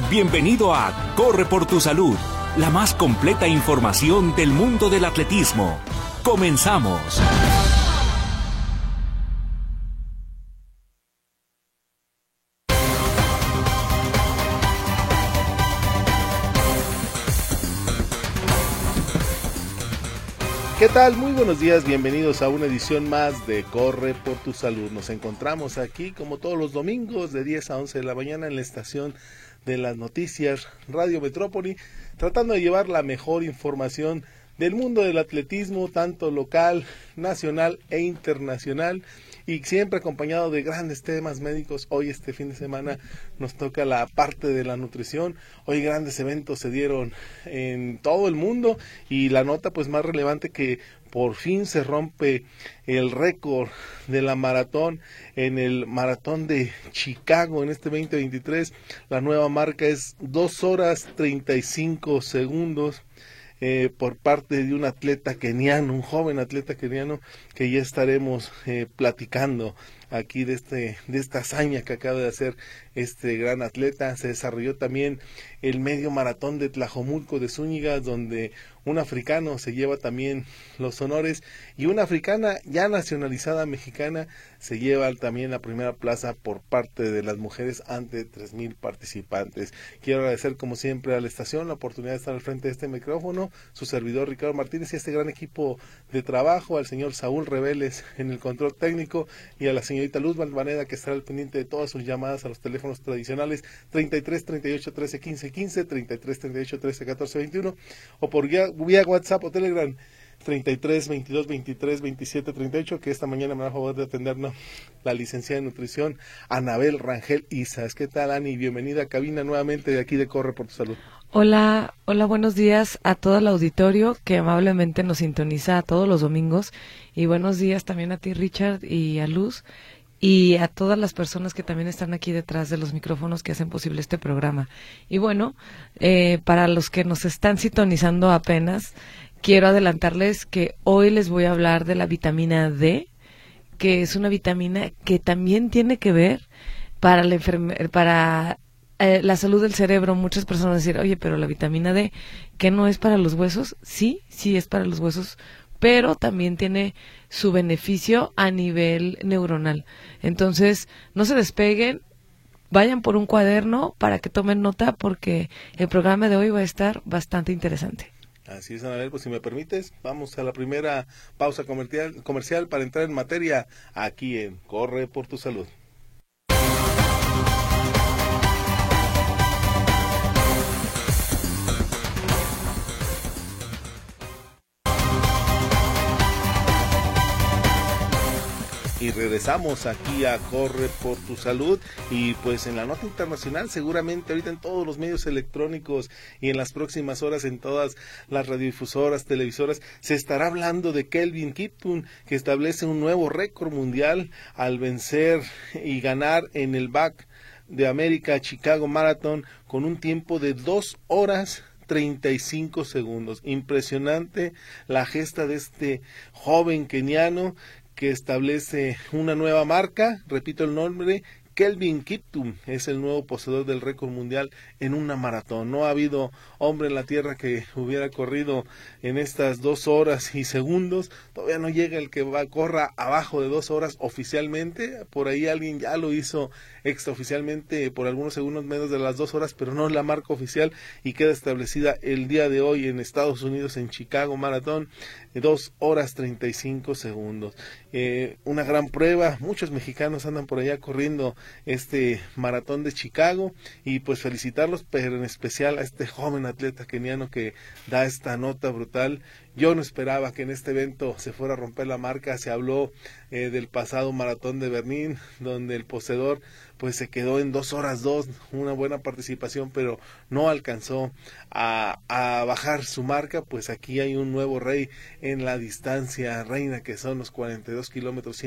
Bienvenido a Corre por tu Salud, la más completa información del mundo del atletismo. Comenzamos. ¿Qué tal? Muy buenos días, bienvenidos a una edición más de Corre por tu Salud. Nos encontramos aquí como todos los domingos de 10 a 11 de la mañana en la estación de las noticias Radio Metrópoli, tratando de llevar la mejor información del mundo del atletismo, tanto local, nacional e internacional, y siempre acompañado de grandes temas médicos. Hoy este fin de semana nos toca la parte de la nutrición. Hoy grandes eventos se dieron en todo el mundo y la nota pues más relevante que por fin se rompe el récord de la maratón en el maratón de Chicago en este 2023. La nueva marca es 2 horas 35 segundos. Por parte de un atleta keniano, un joven atleta keniano, que ya estaremos platicando aquí de esta hazaña que acaba de hacer este gran atleta. Se desarrolló también el medio maratón de Tlajomulco de Zúñiga, donde un africano se lleva también los honores y una africana ya nacionalizada mexicana se lleva también la primera plaza por parte de las mujeres ante 3,000 participantes. Quiero agradecer como siempre a la estación la oportunidad de estar al frente de este micrófono, su servidor Ricardo Martínez y este gran equipo de trabajo, al señor Saúl Reveles en el control técnico y a la señorita Luz Valvaneda, que estará al pendiente de todas sus llamadas a los teléfonos tradicionales 33 38 13 15 15, 33 38 13 14 21 o por vía WhatsApp o Telegram 33 22 23 27 38, que esta mañana me va a favor de atendernos la licenciada en nutrición Anabel Rangel Isas. ¿Qué tal, Ani? Bienvenida a cabina nuevamente de aquí de Corre por tu Salud. Hola, buenos días a todo el auditorio que amablemente nos sintoniza todos los domingos, y buenos días también a ti, Richard, y a Luz, y a todas las personas que también están aquí detrás de los micrófonos que hacen posible este programa. Y bueno, para los que nos están sintonizando apenas, quiero adelantarles que hoy les voy a hablar de la vitamina D, que es una vitamina que también tiene que ver para la salud del cerebro. Muchas personas dicen, oye, pero la vitamina D, ¿que no es para los huesos? Sí es para los huesos, pero también tiene su beneficio a nivel neuronal. Entonces, no se despeguen, vayan por un cuaderno para que tomen nota, porque el programa de hoy va a estar bastante interesante. Así es, Anabel, pues si me permites, vamos a la primera pausa comercial para entrar en materia aquí en Corre por tu Salud. Y regresamos aquí a Corre por tu Salud, y pues en la nota internacional, seguramente ahorita en todos los medios electrónicos y en las próximas horas en todas las radiodifusoras, televisoras, se estará hablando de Kelvin Kiptum, que establece un nuevo récord mundial al vencer y ganar en el Back de América Chicago Marathon con un tiempo de 2 horas 35 segundos. Impresionante la gesta de este joven keniano que establece una nueva marca. Repito el nombre, Kelvin Kiptum es el nuevo poseedor del récord mundial en una maratón. No ha habido hombre en la tierra que hubiera corrido en estas 2 horas y segundos. Todavía no llega el que corra abajo de 2 horas oficialmente. Por ahí alguien ya lo hizo extraoficialmente por algunos segundos menos de las 2 horas, pero no es la marca oficial, y queda establecida el día de hoy en Estados Unidos, en Chicago Maratón, 2 horas 35 segundos. Una gran prueba. Muchos mexicanos andan por allá corriendo este maratón de Chicago, y pues felicitarlos, pero en especial a este joven atleta keniano que da esta nota brutal. Yo no esperaba que en este evento se fuera a romper la marca. Se habló del pasado maratón de Berlín, donde el poseedor pues se quedó en 2 horas 2, una buena participación, pero no alcanzó a bajar su marca. Pues aquí hay un nuevo rey en la distancia reina, que son los 42 kilómetros,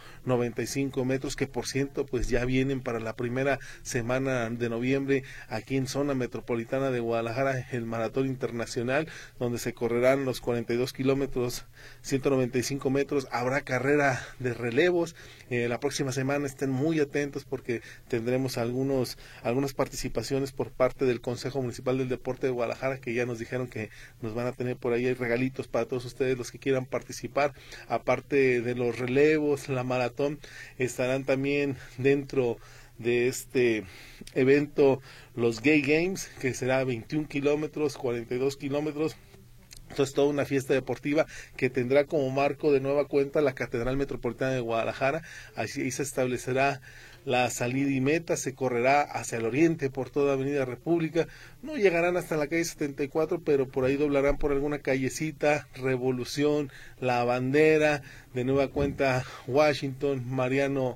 195 metros, que por cierto pues ya vienen para la primera semana de noviembre aquí en zona metropolitana de Guadalajara, el maratón internacional, donde se correrán los 42 kilómetros, 195 metros. Habrá carrera de relevos. La próxima semana estén muy atentos, porque que tendremos algunas participaciones por parte del Consejo Municipal del Deporte de Guadalajara, que ya nos dijeron que nos van a tener por ahí regalitos para todos ustedes los que quieran participar. Aparte de los relevos, la maratón, estarán también dentro de este evento los Gay Games, que será 21 kilómetros, 42 kilómetros. Esto es toda una fiesta deportiva que tendrá como marco de nueva cuenta la Catedral Metropolitana de Guadalajara. Ahí se establecerá la salida y meta, se correrá hacia el oriente por toda Avenida República, no llegarán hasta la calle 74, pero por ahí doblarán por alguna callecita, Revolución, La Bandera, de nueva cuenta Washington, Mariano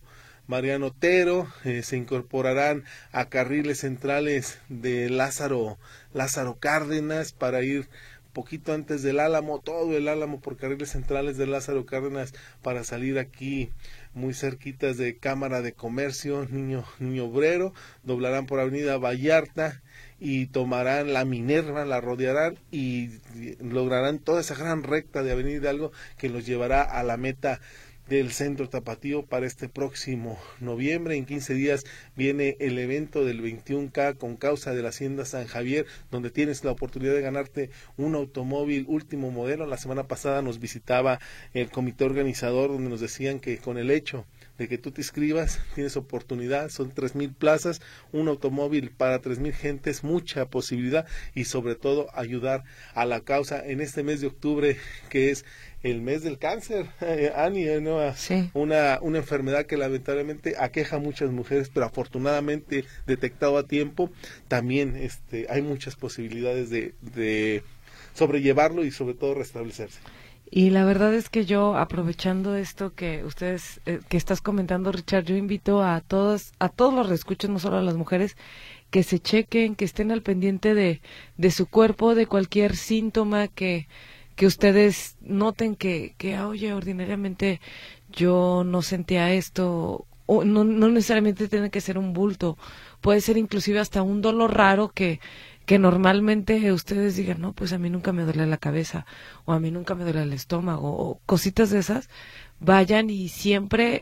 Otero, se incorporarán a carriles centrales de Lázaro Cárdenas para ir poquito antes del Álamo, todo el Álamo por carriles centrales de Lázaro Cárdenas para salir aquí muy cerquitas de Cámara de Comercio, Niño Obrero, doblarán por Avenida Vallarta y tomarán la Minerva, la rodearán y lograrán toda esa gran recta de Avenida Hidalgo que los llevará a la meta del Centro Tapatío para este próximo noviembre. En 15 días viene el evento del 21K con causa de la Hacienda San Javier, donde tienes la oportunidad de ganarte un automóvil último modelo. La semana pasada nos visitaba el comité organizador, donde nos decían que con el hecho de que tú te inscribas, tienes oportunidad, son 3,000 plazas, un automóvil para 3,000 gentes, mucha posibilidad y sobre todo ayudar a la causa en este mes de octubre, que es el mes del cáncer, Ani, ¿no? Sí. Una enfermedad que lamentablemente aqueja a muchas mujeres, pero afortunadamente detectado a tiempo, también hay muchas posibilidades de sobrellevarlo y sobre todo restablecerse. Y la verdad es que yo, aprovechando esto que ustedes, que estás comentando, Richard, yo invito a todos los reescuchos, no solo a las mujeres, que se chequen, que estén al pendiente de su cuerpo, de cualquier síntoma que ustedes noten que oye, ordinariamente yo no sentía esto, o no necesariamente tiene que ser un bulto, puede ser inclusive hasta un dolor raro que normalmente ustedes digan, no, pues a mí nunca me duele la cabeza, o a mí nunca me duele el estómago, o cositas de esas, vayan y siempre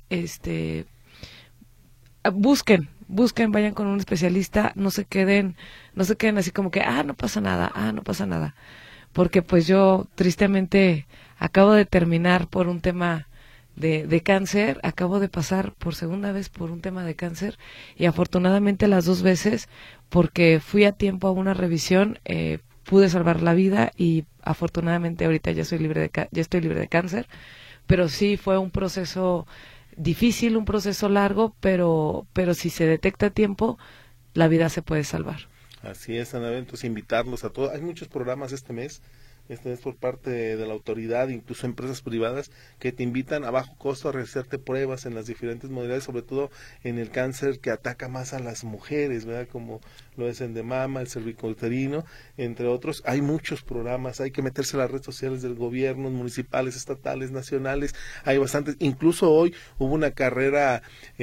busquen, vayan con un especialista, no se queden así como que, no pasa nada, porque pues yo tristemente acabo de terminar por un tema de cáncer, acabo de pasar por segunda vez por un tema de cáncer y afortunadamente las 2 veces, porque fui a tiempo a una revisión, pude salvar la vida y afortunadamente ahorita ya estoy libre de cáncer, pero sí fue un proceso difícil, un proceso largo, pero si se detecta a tiempo, la vida se puede salvar. Así es, Ana, entonces invitarlos a todos. Hay muchos programas este mes por parte de la autoridad, incluso empresas privadas, que te invitan a bajo costo a realizarte pruebas en las diferentes modalidades, sobre todo en el cáncer que ataca más a las mujeres, ¿verdad? Como lo es el de mama, el cervicouterino, entre otros. Hay muchos programas, hay que meterse en las redes sociales del gobierno, municipales, estatales, nacionales, hay bastantes. Incluso hoy hubo una carrera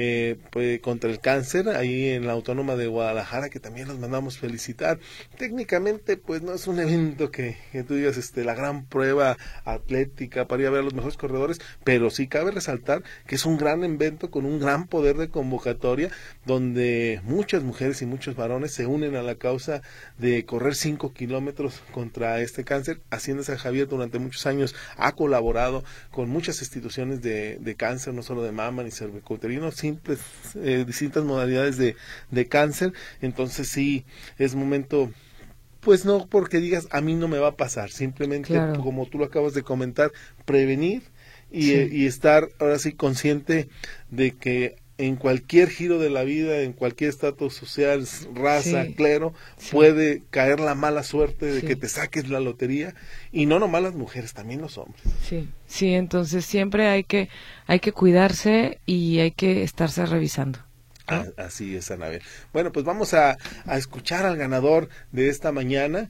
contra el cáncer ahí en la Autónoma de Guadalajara, que también los mandamos felicitar. Técnicamente, pues no es un evento que tú digas la gran prueba atlética para ir a ver a los mejores corredores, pero sí cabe resaltar que es un gran evento con un gran poder de convocatoria, donde muchas mujeres y muchos varones se unen a la causa de correr 5 kilómetros contra este cáncer. Hacienda San Javier durante muchos años ha colaborado con muchas instituciones de cáncer, no solo de mama ni cervicouterino, simples, distintas modalidades de cáncer. Entonces sí, es momento, pues no porque digas a mí no me va a pasar, simplemente claro, como tú lo acabas de comentar, prevenir y estar ahora sí consciente de que en cualquier giro de la vida, en cualquier estatus social, raza, clero, puede caer la mala suerte de que te saques la lotería, y no nomás las mujeres, también los hombres. Sí, entonces siempre hay que cuidarse y hay que estarse revisando. Así es, Anabel. Bueno, pues vamos a escuchar al ganador de esta mañana.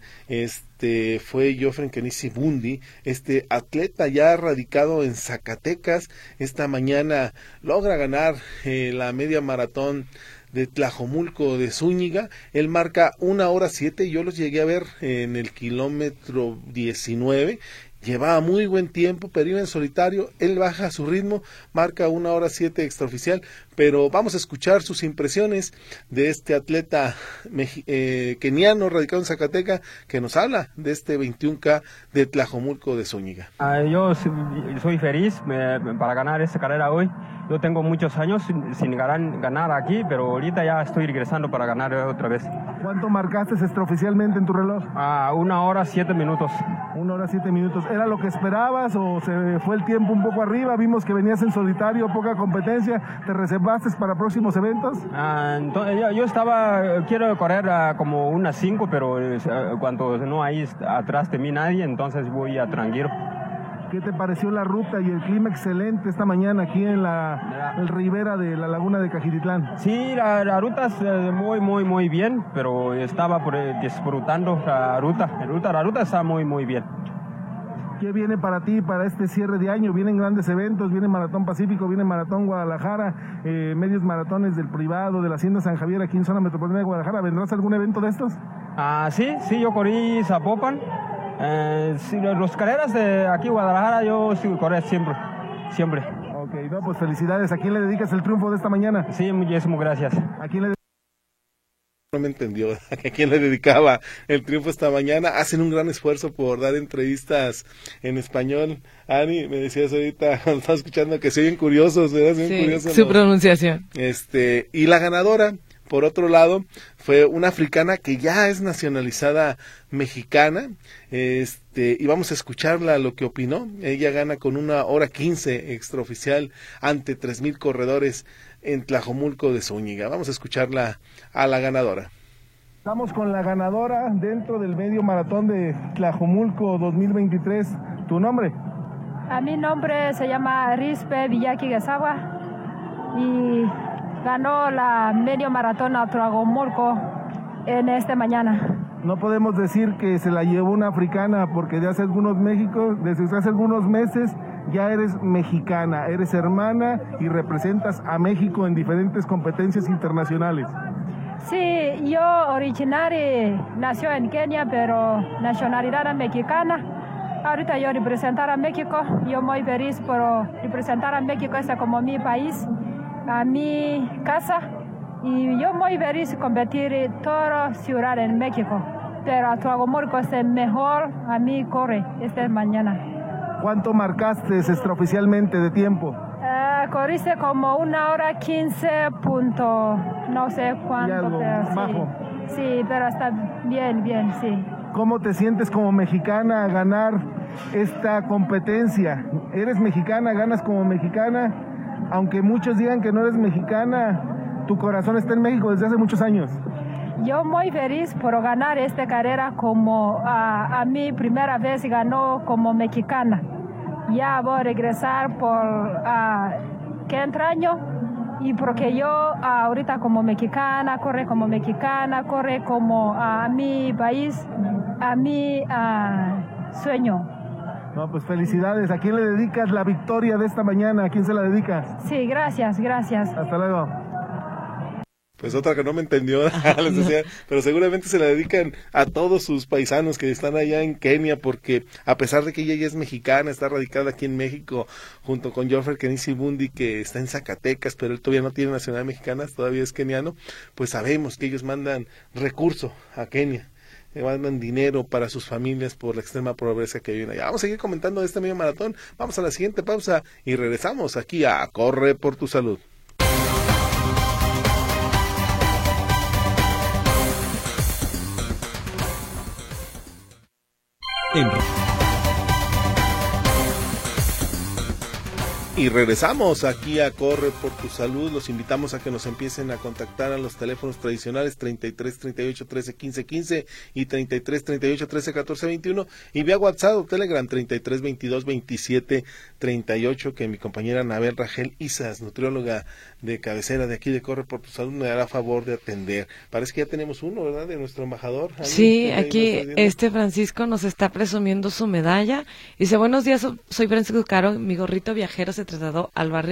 Fue Jofren Kenisi Bundi, atleta ya radicado en Zacatecas. Esta mañana logra ganar la media maratón de Tlajomulco de Zúñiga. Él marca 1:07, yo los llegué a ver en el kilómetro 19. Llevaba muy buen tiempo, pero iba en solitario. Él baja su ritmo, marca 1:07 extraoficial, pero vamos a escuchar sus impresiones de este atleta keniano radicado en Zacatecas que nos habla de este 21K de Tlajomulco de Zúñiga. Yo soy feliz para ganar esta carrera hoy. Yo tengo muchos años sin ganar aquí, pero ahorita ya estoy regresando para ganar otra vez. ¿Cuánto marcaste extraoficialmente en tu reloj? 1 hora 7 minutos. 1 hora 7 minutos. ¿Era lo que esperabas o se fue el tiempo un poco arriba? Vimos que venías en solitario, poca competencia. ¿Te reservaste para próximos eventos? Yo quiero correr como unas 5, pero cuando no hay atrás de mí nadie, entonces voy a tranquilo. ¿Qué te pareció la ruta y el clima excelente esta mañana aquí en la ribera de la laguna de Cajititlán? Sí, la ruta es muy bien, pero estaba disfrutando la ruta. La ruta está muy bien. ¿Qué viene para ti para este cierre de año? Vienen grandes eventos, viene Maratón Pacífico, viene Maratón Guadalajara, medios maratones del privado, de la Hacienda San Javier aquí en zona metropolitana de Guadalajara. ¿Vendrás a algún evento de estos? Sí, yo corrí Zapopan. Los carreras de aquí Guadalajara yo sí corro siempre. Ok, no, pues felicidades. ¿A quién le dedicas el triunfo de esta mañana? Sí, muchísimas gracias. ¿A quién le No me entendió a quién le dedicaba el triunfo esta mañana. Hacen un gran esfuerzo por dar entrevistas en español. Ani, me decías ahorita, cuando estaba escuchando, que se oyen curiosos, ¿verdad? Su pronunciación. Y la ganadora, por otro lado, fue una africana que ya es nacionalizada mexicana, y vamos a escucharla lo que opinó. Ella gana con 1 hora 15 extraoficial ante 3,000 corredores en Tlajomulco de Zúñiga. Vamos a escucharla a la ganadora. Estamos con la ganadora dentro del medio maratón de Tlajomulco 2023. ¿Tu nombre? Mi nombre se llama Rispe Villaki Guesagua y ganó la medio maratón a Tlajomulco en esta mañana. No podemos decir que se la llevó una africana porque desde hace algunos meses ya eres mexicana, eres hermana y representas a México en diferentes competencias internacionales. Sí, yo nació en Kenia, pero nacionalidad mexicana. Ahorita yo representar a México, yo muy feliz por representar a México, es como mi país, a mi casa. Y yo muy feliz competir en toda ciudad en México, pero a Tlajomulco es el mejor a mí corre esta mañana. ¿Cuánto marcaste extraoficialmente de tiempo? Corriste como 1 hora 15 punto, no sé cuánto, pero bajo. Sí, pero está bien, sí. ¿Cómo te sientes como mexicana a ganar esta competencia? ¿Eres mexicana, ganas como mexicana? Aunque muchos digan que no eres mexicana, tu corazón está en México desde hace muchos años. Yo muy feliz por ganar esta carrera como a mi primera vez ganó como mexicana. Ya voy a regresar por que año y porque yo ahorita como mexicana, corre como a mi país, a mi sueño. No, pues felicidades. ¿A quién le dedicas la victoria de esta mañana? ¿A quién se la dedicas? Sí, gracias. Hasta luego. Pues otra que no me entendió, les decía, pero seguramente se la dedican a todos sus paisanos que están allá en Kenia, porque a pesar de que ella ya es mexicana, está radicada aquí en México, junto con Joffer Kenisi Bundi, que está en Zacatecas, pero él todavía no tiene nacionalidad mexicana, todavía es keniano, pues sabemos que ellos mandan recurso a Kenia, mandan dinero para sus familias por la extrema pobreza que viven allá. Vamos a seguir comentando de este medio maratón, vamos a la siguiente pausa y regresamos aquí a Corre por tu Salud. Y regresamos aquí a Corre por tu Salud. Los invitamos a que nos empiecen a contactar a los teléfonos tradicionales 33 38 13 15 15 y 33 38 13 14 21 y vía WhatsApp o Telegram 33 22 27 38, que mi compañera Anabel Rangel Isas, nutrióloga de cabecera de aquí de Corre por tu Salud, me dará favor de atender. Parece que ya tenemos uno, ¿verdad?, de nuestro embajador. Sí, aquí Francisco nos está presumiendo su medalla. Dice: buenos días, soy Francisco Caro, mi gorrito viajero se trasladó al barrio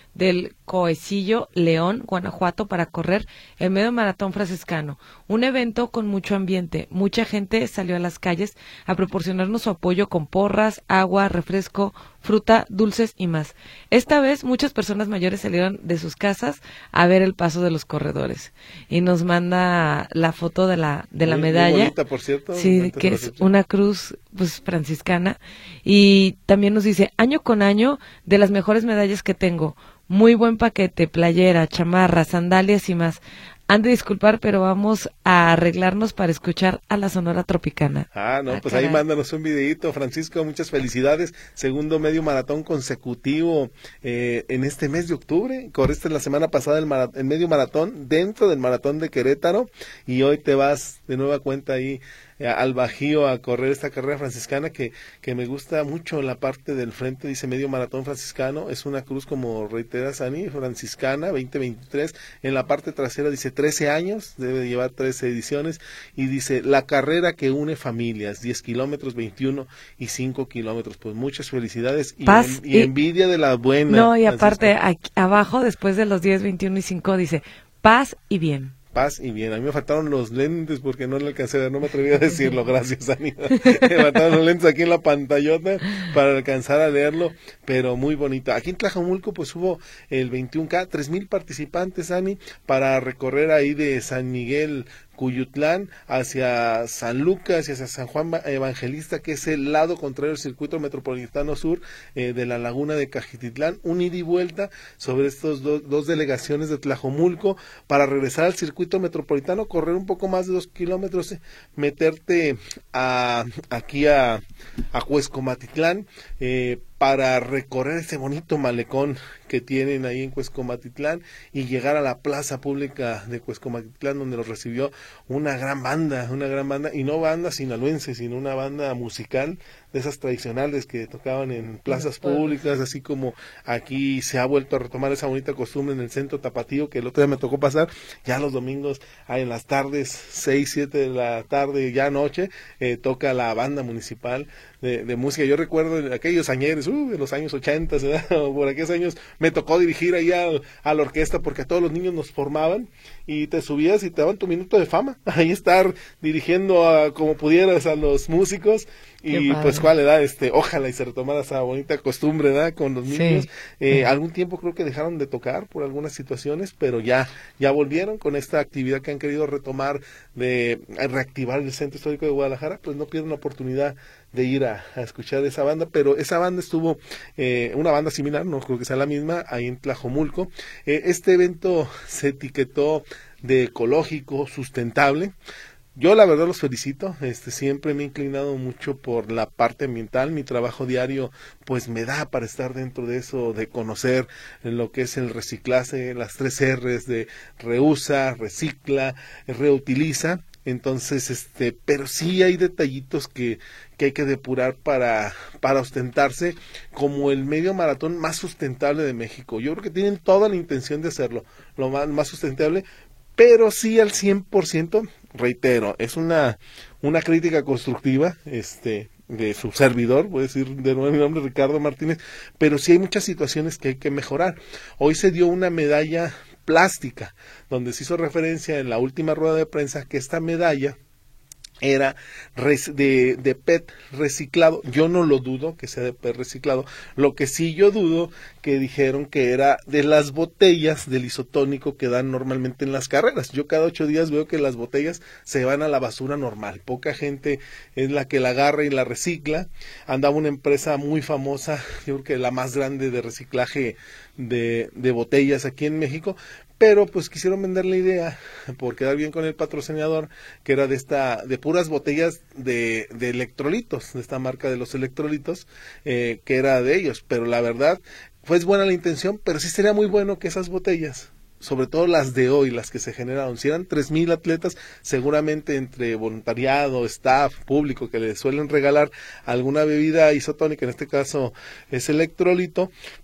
del Coecillo, León, Guanajuato, para correr el Medio Maratón Franciscano. Un evento con mucho ambiente. Mucha gente salió a las calles a proporcionarnos su apoyo con porras, agua, refresco, fruta, dulces y más. Esta vez muchas personas mayores salieron de sus casas a ver el paso de los corredores. Y nos manda la foto de la medalla. Muy bonita, por cierto. Sí, que es una cruz pues franciscana. Y también nos dice, año con año, de las mejores medallas que tengo. Muy buen paquete, playera, chamarra, sandalias y más. Han de disculpar, pero vamos a arreglarnos para escuchar a la Sonora Tropicana. Pues ahí mándanos un videíto, Francisco, muchas felicidades. Segundo medio maratón consecutivo en este mes de octubre. Corriste la semana pasada el medio maratón dentro del maratón de Querétaro y hoy te vas de nueva cuenta ahí al Bajío a correr esta carrera franciscana que me gusta mucho. La parte del frente dice medio maratón franciscano, es una cruz, como reitera Sani, franciscana 2023. En la parte trasera dice 13 años, debe de llevar 13 ediciones, y dice la carrera que une familias, 10 kilómetros, 21 y 5 kilómetros. Pues muchas felicidades y envidia de la buena. No, y aparte aquí abajo, después de los 10, 21 y 5, dice paz y bien. Paz y bien. A mí me faltaron los lentes porque no le alcancé a ver, no me atreví a decirlo, gracias, Anita. Me faltaron los lentes aquí en la pantallota para alcanzar a leerlo, pero muy bonito. Aquí en Tlajomulco pues hubo el 21K, 3,000 participantes, Ani, para recorrer ahí de San Miguel Cuyutlán hacia San Lucas y hacia San Juan Evangelista, que es el lado contrario del circuito metropolitano sur de la laguna de Cajititlán, un ida y vuelta sobre estos dos delegaciones de Tlajomulco para regresar al circuito metropolitano, correr un poco más de 2 kilómetros, meterte aquí a Cuescomatitlán, para recorrer ese bonito malecón que tienen ahí en Cuescomatitlán y llegar a la plaza pública de Cuescomatitlán, donde los recibió una gran banda, y no banda sinaloense, sino una banda musical de esas tradicionales que tocaban en plazas públicas, así como aquí se ha vuelto a retomar esa bonita costumbre en el centro tapatío, que el otro día me tocó pasar, ya los domingos, en las tardes, 6, 7 de la tarde, ya noche, toca la banda municipal de música. Yo recuerdo en aquellos añeres, de los años 80, por aquellos años, me tocó dirigir ahí a la orquesta, porque a todos los niños nos formaban, y te subías y te daban tu minuto de fama, ahí estar dirigiendo como pudieras a los músicos, y pues cuál edad, ojalá y se retomara esa bonita costumbre, ¿verdad? Con los niños. Algún tiempo creo que dejaron de tocar por algunas situaciones, pero ya volvieron con esta actividad que han querido retomar de reactivar el Centro Histórico de Guadalajara. Pues no pierden la oportunidad de ir a escuchar esa banda, pero esa banda estuvo, una banda similar, no creo que sea la misma, ahí en Tlajomulco. Este evento se etiquetó de ecológico, sustentable. Yo la verdad los felicito, siempre me he inclinado mucho por la parte ambiental, mi trabajo diario pues me da para estar dentro de eso, de conocer lo que es el reciclaje, las 3 R's de reusa, recicla, reutiliza. Entonces, pero sí hay detallitos que hay que depurar para ostentarse como el medio maratón más sustentable de México. Yo creo que tienen toda la intención de hacerlo, lo más sustentable, pero sí al 100%, reitero, es una crítica constructiva, de su servidor, voy a decir de nuevo mi nombre, Ricardo Martínez, pero sí hay muchas situaciones que hay que mejorar. Hoy se dio una medalla plástica, donde se hizo referencia en la última rueda de prensa que esta medalla era de PET reciclado. Yo no lo dudo que sea de PET reciclado, lo que sí yo dudo que dijeron que era de las botellas del isotónico que dan normalmente en las carreras. Yo cada 8 días veo que las botellas se van a la basura normal, poca gente es la que la agarra y la recicla. Andaba una empresa muy famosa, yo creo que la más grande de reciclaje de botellas aquí en México, pero pues quisieron vender la idea por quedar bien con el patrocinador, que era de puras botellas de electrolitos, de esta marca de los electrolitos, que era de ellos, pero la verdad fue buena la intención, pero sí sería muy bueno que esas botellas, sobre todo las de hoy, las que se generaron, si eran 3,000 atletas, seguramente entre voluntariado, staff, público, que les suelen regalar alguna bebida isotónica, en este caso es electrolito,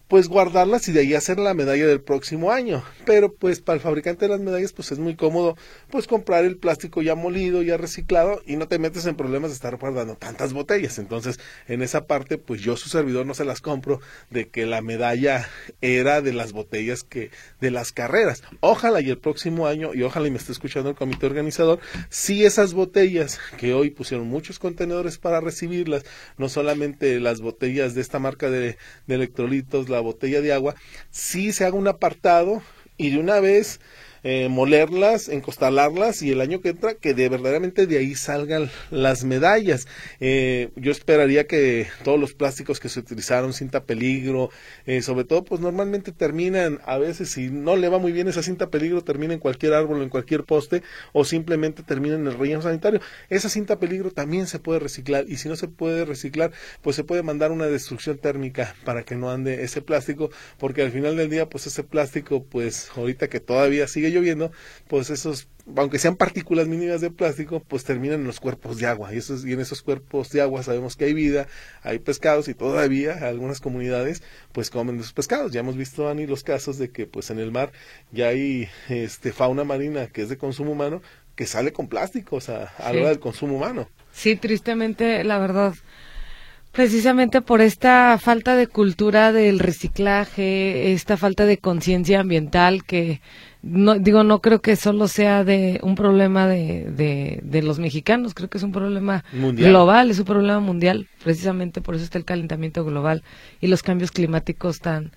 pues guardarlas y de ahí hacer la medalla del próximo año. Pero pues para el fabricante de las medallas pues es muy cómodo pues comprar el plástico ya molido, ya reciclado, y no te metes en problemas de estar guardando tantas botellas. Entonces en esa parte pues yo, su servidor, no se las compro de que la medalla era de las botellas que de las carreras. Ojalá y el próximo año, y ojalá y me esté escuchando el comité organizador, si esas botellas que hoy pusieron muchos contenedores para recibirlas, no solamente las botellas de esta marca de electrolitos, la botella de agua, sí se haga un apartado y de una vez molerlas, encostalarlas, y el año que entra que verdaderamente de ahí salgan las medallas. Yo esperaría que todos los plásticos que se utilizaron, cinta peligro, sobre todo pues normalmente terminan, a veces si no le va muy bien esa cinta peligro, termina en cualquier árbol, en cualquier poste, o simplemente termina en el relleno sanitario. Esa cinta peligro también se puede reciclar, y si no se puede reciclar, pues se puede mandar una destrucción térmica para que no ande ese plástico, porque al final del día pues ese plástico, pues ahorita que todavía sigue lloviendo, pues esos, aunque sean partículas mínimas de plástico, pues terminan en los cuerpos de agua, y en esos cuerpos de agua sabemos que hay vida, hay pescados, y todavía algunas comunidades pues comen de esos pescados. Ya hemos visto, Ani, los casos de que pues en el mar ya hay fauna marina que es de consumo humano, que sale con plásticos a la hora del consumo humano. Sí, tristemente, la verdad, precisamente por esta falta de cultura del reciclaje, esta falta de conciencia ambiental, que no creo que solo sea de un problema de los mexicanos, creo que es un problema mundial. Global, es un problema mundial, precisamente por eso está el calentamiento global y los cambios climáticos tan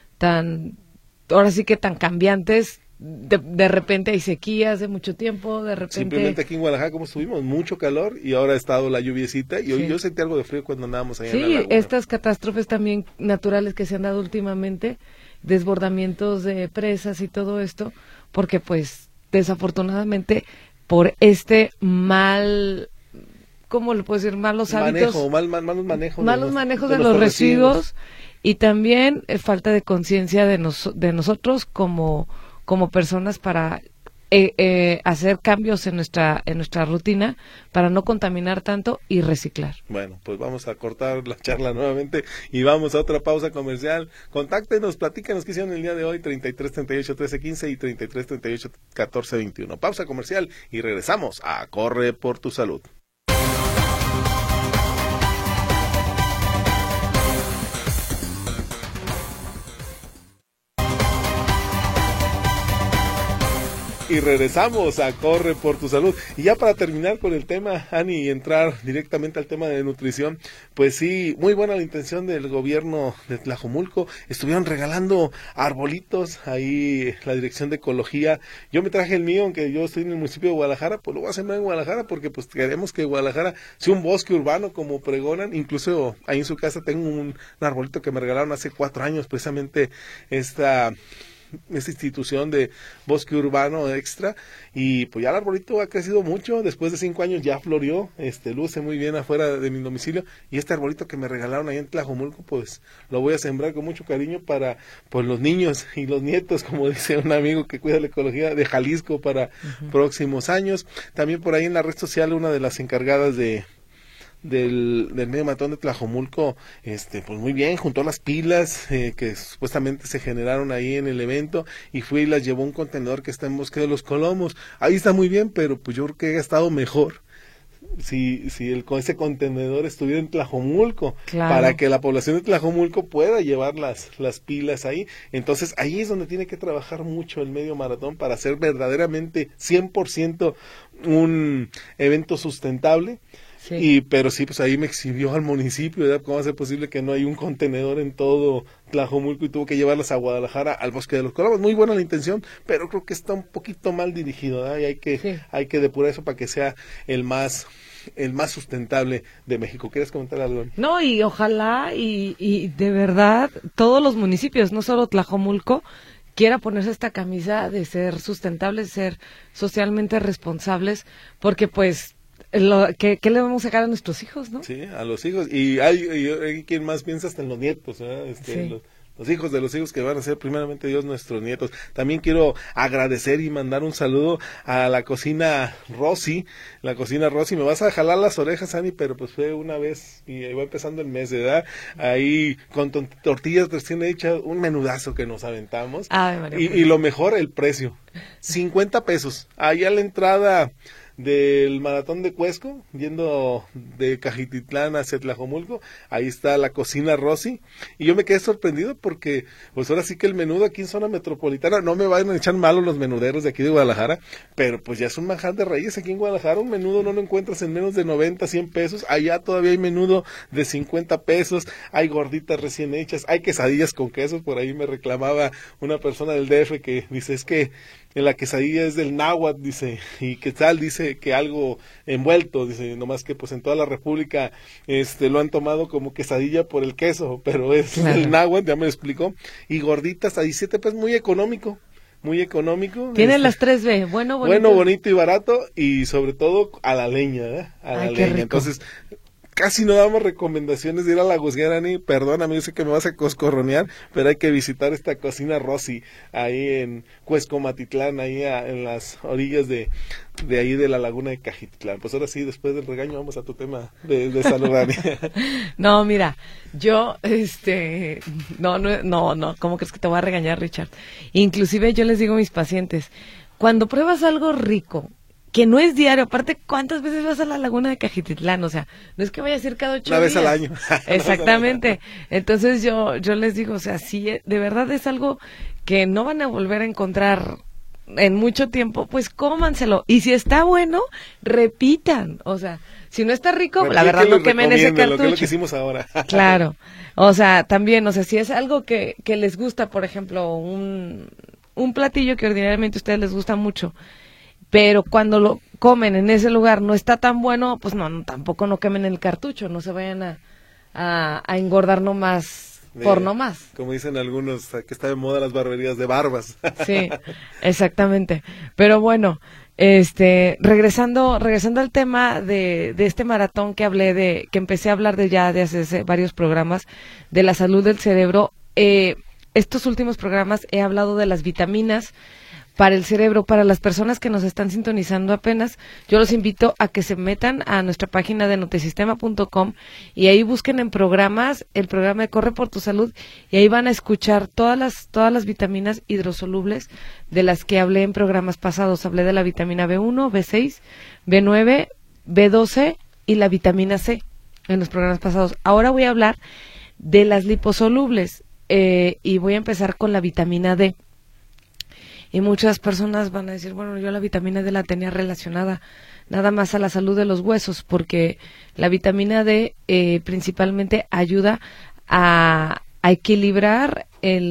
ahora sí que tan cambiantes. De repente hay sequías de mucho tiempo, de repente... Simplemente aquí en Guadalajara, como estuvimos, mucho calor, y ahora ha estado la lluviecita, y hoy yo sentí algo de frío cuando andábamos allá en la laguna. Estas catástrofes también naturales que se han dado últimamente, desbordamientos de presas y todo esto, porque pues desafortunadamente por este mal... ¿Cómo le puedo decir? Malos hábitos. Malos manejos de los residuos, y también falta de conciencia de nosotros como personas para hacer cambios en nuestra rutina para no contaminar tanto y reciclar. Bueno, pues vamos a cortar la charla nuevamente y vamos a otra pausa comercial. Contáctenos, platícanos qué hicieron el día de hoy, 33 38 13 15 y 33 38 14 21. Pausa comercial y regresamos a Corre por tu Salud. Y regresamos a Corre por tu Salud. Y ya para terminar con el tema, Ani, y entrar directamente al tema de nutrición, pues sí, muy buena la intención del gobierno de Tlajomulco. Estuvieron regalando arbolitos ahí, la Dirección de Ecología. Yo me traje el mío, aunque yo estoy en el municipio de Guadalajara, pues lo voy a sembrar en Guadalajara, porque pues queremos que Guadalajara sea un bosque urbano como pregonan. Incluso ahí en su casa tengo un arbolito que me regalaron hace 4 años, precisamente esta institución de bosque urbano extra, y pues ya el arbolito ha crecido mucho, después de 5 años ya florió, luce muy bien afuera de mi domicilio, y este arbolito que me regalaron ahí en Tlajomulco, pues lo voy a sembrar con mucho cariño para pues los niños y los nietos, como dice un amigo que cuida la ecología de Jalisco, para próximos años. También por ahí en la red social, una de las encargadas del medio maratón de Tlajomulco, pues muy bien, juntó las pilas que supuestamente se generaron ahí en el evento, y fue y las llevó a un contenedor que está en Bosque de los Colomos. Ahí está muy bien, pero pues yo creo que ha estado mejor si ese contenedor estuviera en Tlajomulco, claro, para que la población de Tlajomulco pueda llevar las pilas ahí. Entonces ahí es donde tiene que trabajar mucho el medio maratón para hacer verdaderamente 100% un evento sustentable. Sí. Pero sí, pues ahí me exhibió al municipio, ¿verdad? ¿Cómo va a ser posible que no hay un contenedor en todo Tlajomulco y tuvo que llevarlas a Guadalajara, al Bosque de los Colomos? Muy buena la intención, pero creo que está un poquito mal dirigido, ¿verdad? Y hay que depurar eso para que sea el más sustentable de México. ¿Quieres comentar algo? No, y ojalá y de verdad todos los municipios, no solo Tlajomulco, quiera ponerse esta camisa de ser sustentables, ser socialmente responsables, porque pues ¿qué le vamos a sacar a nuestros hijos, no? Sí, a los hijos. Y hay quien más piensa hasta en los nietos, ¿verdad? Sí. los hijos de los hijos que van a ser primeramente Dios nuestros nietos. También quiero agradecer y mandar un saludo a la cocina Rosy. La cocina Rosy, me vas a jalar las orejas, Ani, pero pues fue una vez y ahí va empezando el mes, ¿verdad? Ahí con tortillas recién hechas, un menudazo que nos aventamos. Ay, María, y lo mejor, el precio, 50 pesos. Ahí a la entrada del maratón de Cuesco, yendo de Cajititlán hacia Tlajomulco, ahí está la cocina Rosy, y yo me quedé sorprendido porque, pues ahora sí que el menudo aquí en zona metropolitana, no me vayan a echar malos los menuderos de aquí de Guadalajara, pero pues ya es un manjar de reyes aquí en Guadalajara. Un menudo no lo encuentras en menos de 90, 100 pesos, allá todavía hay menudo de 50 pesos, hay gorditas recién hechas, hay quesadillas con queso. Por ahí me reclamaba una persona del DF que dice, es que la quesadilla es del náhuatl, dice, y qué tal, dice que algo envuelto, dice, nomás que pues en toda la república lo han tomado como quesadilla por el queso, pero es del náhuatl, ya me lo explicó, y gorditas a 17 pesos, muy económico. Tienen las 3B, bueno, bonito y barato, y sobre todo a la leña, ¿eh? A la leña. Entonces, casi no damos recomendaciones de ir a la Guzguera, perdóname, yo sé que me vas a coscorronear, pero hay que visitar esta cocina Rosy, ahí en Cuescomatitlán, ahí en las orillas de ahí de la laguna de Cajititlán. Pues ahora sí, después del regaño, vamos a tu tema de salud, Ani. No, mira, yo, no, ¿cómo crees que te voy a regañar, Richard? Inclusive yo les digo a mis pacientes, cuando pruebas algo rico, que no es diario, aparte, ¿cuántas veces vas a la laguna de Cajititlán? O sea, no es que vayas a ir cada 8 días. Una vez al año. Exactamente. Entonces yo les digo, o sea, sí, de verdad es algo que no van a volver a encontrar en mucho tiempo, pues cómanselo. Y si está bueno, repitan. O sea, si no está rico, la verdad no quemen ese cartucho. Lo que es lo que hicimos ahora. Claro. O sea, también, o sea, si es algo que les gusta, por ejemplo, un platillo que ordinariamente a ustedes les gusta mucho, pero cuando lo comen en ese lugar no está tan bueno, pues tampoco no quemen el cartucho, no se vayan a engordar nomás por nomás. Como dicen algunos, que está de moda las barberías de barbas. Sí, exactamente. Pero bueno, regresando al tema de este maratón que empecé a hablar de hace varios programas, de la salud del cerebro. Estos últimos programas he hablado de las vitaminas para el cerebro. Para las personas que nos están sintonizando apenas, yo los invito a que se metan a nuestra página de notesistema.com y ahí busquen en programas el programa de Corre por tu Salud, y ahí van a escuchar todas las vitaminas hidrosolubles de las que hablé en programas pasados. Hablé de la vitamina B1, B6, B9, B12 y la vitamina C en los programas pasados. Ahora voy a hablar de las liposolubles y voy a empezar con la vitamina D. Y muchas personas van a decir, bueno, yo la vitamina D la tenía relacionada nada más a la salud de los huesos, porque la vitamina D principalmente ayuda a equilibrar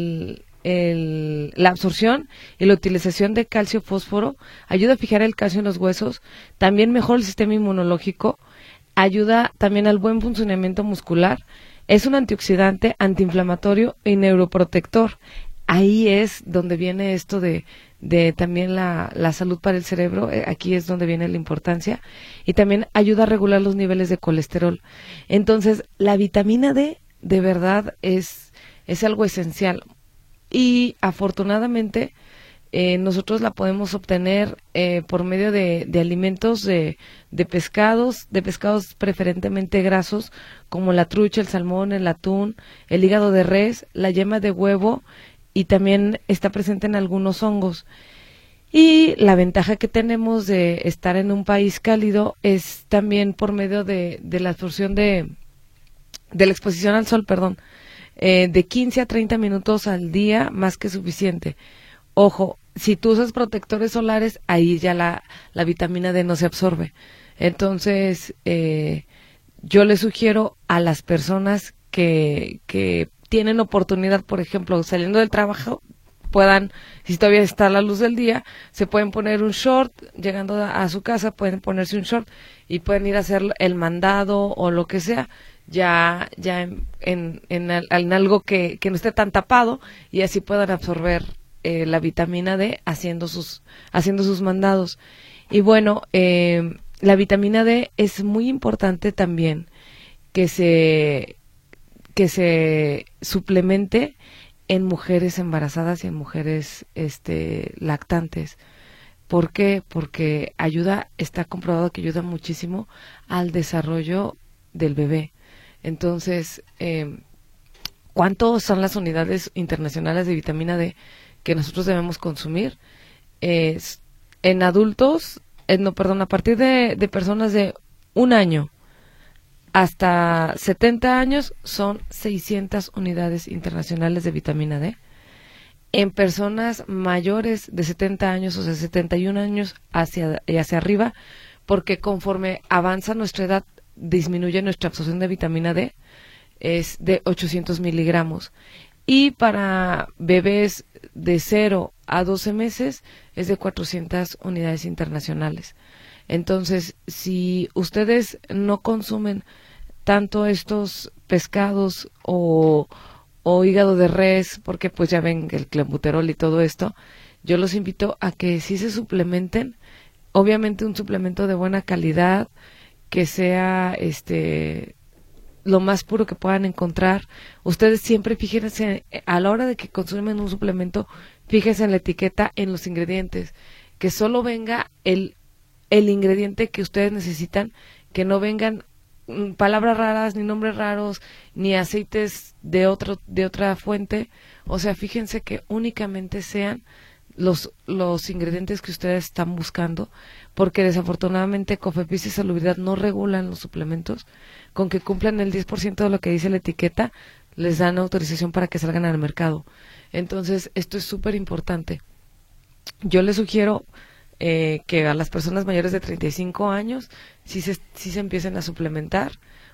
la absorción y la utilización de calcio, fósforo, ayuda a fijar el calcio en los huesos, también mejora el sistema inmunológico, ayuda también al buen funcionamiento muscular, es un antioxidante, antiinflamatorio y neuroprotector. Ahí es donde viene esto de también la salud para el cerebro. Aquí es donde viene la importancia, y también ayuda a regular los niveles de colesterol. Entonces, la vitamina D de verdad es algo esencial, y afortunadamente nosotros la podemos obtener por medio de alimentos de pescados preferentemente grasos, como la trucha, el salmón, el atún, el hígado de res, la yema de huevo, y también está presente en algunos hongos. Y la ventaja que tenemos de estar en un país cálido es también por medio de la absorción de la exposición al sol, de 15 a 30 minutos al día, más que suficiente. Ojo, si tú usas protectores solares, ahí ya la vitamina D no se absorbe. Entonces, yo le sugiero a las personas que tienen oportunidad, por ejemplo, saliendo del trabajo, si todavía está la luz del día, se pueden poner un short, llegando a su casa pueden ponerse un short y pueden ir a hacer el mandado o lo que sea, ya en algo que no esté tan tapado, y así puedan absorber la vitamina D haciendo sus mandados. Y bueno, la vitamina D es muy importante también que se suplemente en mujeres embarazadas y en mujeres lactantes. ¿Por qué? Porque está comprobado que ayuda muchísimo al desarrollo del bebé. Entonces, ¿cuántos son las unidades internacionales de vitamina D que nosotros debemos consumir? En adultos, a partir de personas de 1 año hasta 70 años son 600 unidades internacionales de vitamina D. En personas mayores de 70 años, o sea, 71 años hacia arriba, porque conforme avanza nuestra edad, disminuye nuestra absorción de vitamina D, es de 800 miligramos. Y para bebés de 0 a 12 meses es de 400 unidades internacionales. Entonces, si ustedes no consumen tanto estos pescados o hígado de res, porque pues ya ven el clenbuterol y todo esto, yo los invito a que sí se suplementen, obviamente un suplemento de buena calidad, que sea lo más puro que puedan encontrar. Ustedes siempre fíjense, a la hora de que consumen un suplemento, fíjense en la etiqueta, en los ingredientes, que solo venga el ingrediente que ustedes necesitan, que no vengan palabras raras, ni nombres raros, ni aceites de otra fuente. O sea, fíjense que únicamente sean los ingredientes que ustedes están buscando, porque desafortunadamente Cofepris y Salubridad no regulan los suplementos. Con que cumplan el 10% de lo que dice la etiqueta, les dan autorización para que salgan al mercado. Entonces, esto es súper importante. Yo les sugiero que a las personas mayores de 35 años sí se empiecen a suplementar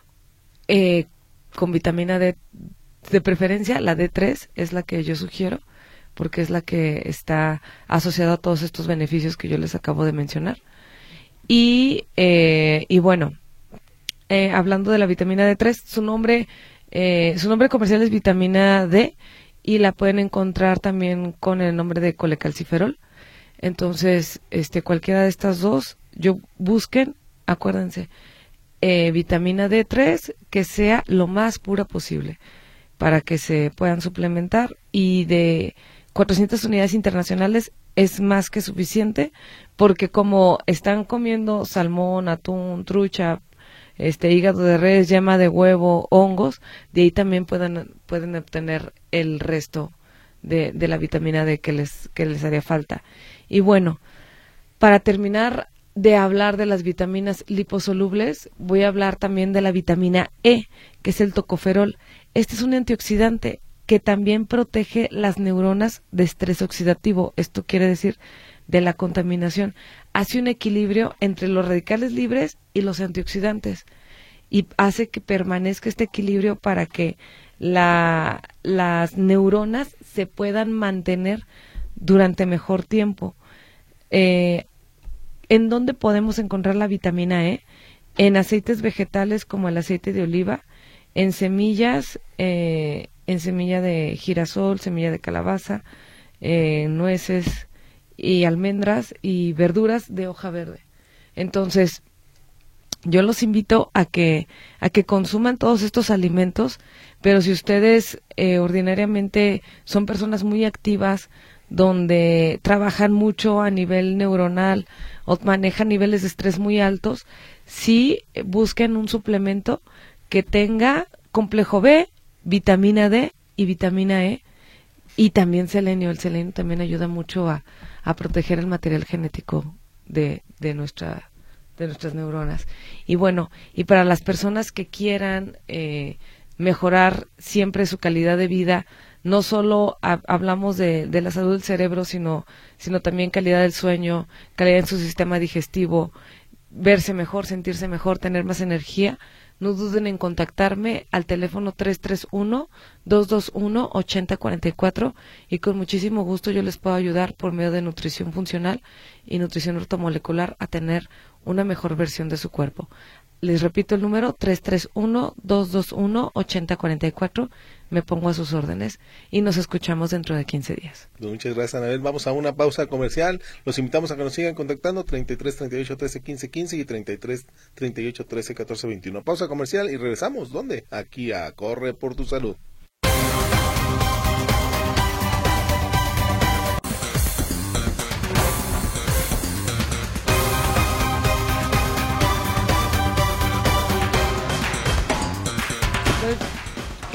con vitamina D, de preferencia la D3 es la que yo sugiero, porque es la que está asociada a todos estos beneficios que yo les acabo de mencionar. Y bueno, hablando de la vitamina D3, su nombre comercial es vitamina D, y la pueden encontrar también con el nombre de colecalciferol. Entonces, cualquiera de estas dos, busquen, acuérdense, vitamina D3 que sea lo más pura posible para que se puedan suplementar, y de 400 unidades internacionales es más que suficiente, porque como están comiendo salmón, atún, trucha, hígado de res, yema de huevo, hongos, de ahí también pueden obtener el resto de la vitamina D que les haría falta. Y bueno, para terminar de hablar de las vitaminas liposolubles, voy a hablar también de la vitamina E, que es el tocoferol. Este es un antioxidante que también protege las neuronas de estrés oxidativo. Esto quiere decir de la contaminación. Hace un equilibrio entre los radicales libres y los antioxidantes, y hace que permanezca este equilibrio para que las neuronas se puedan mantener durante mejor tiempo. ¿En dónde podemos encontrar la vitamina E? En aceites vegetales como el aceite de oliva, en semillas, en semilla de girasol, semilla de calabaza, nueces y almendras, y verduras de hoja verde. Entonces, yo los invito a que consuman todos estos alimentos, pero si ustedes ordinariamente son personas muy activas, donde trabajan mucho a nivel neuronal o manejan niveles de estrés muy altos, sí busquen un suplemento que tenga complejo B, vitamina D y vitamina E, y también selenio. El selenio también ayuda mucho a proteger el material genético de nuestras neuronas. Y bueno, y para las personas que quieran mejorar siempre su calidad de vida, no solo hablamos de la salud del cerebro, sino también calidad del sueño, calidad en su sistema digestivo, verse mejor, sentirse mejor, tener más energía. No duden en contactarme al teléfono 331-221-8044, y con muchísimo gusto yo les puedo ayudar por medio de nutrición funcional y nutrición ortomolecular a tener una mejor versión de su cuerpo. Les repito el número, 331-221-8044. Me pongo a sus órdenes y nos escuchamos dentro de 15 días. Muchas gracias, Anabel. Vamos a una pausa comercial. Los invitamos a que nos sigan contactando, 33 38 13 15 15 y 33 38 13 14 21. Pausa comercial y regresamos. ¿Dónde? Aquí a Corre por tu Salud.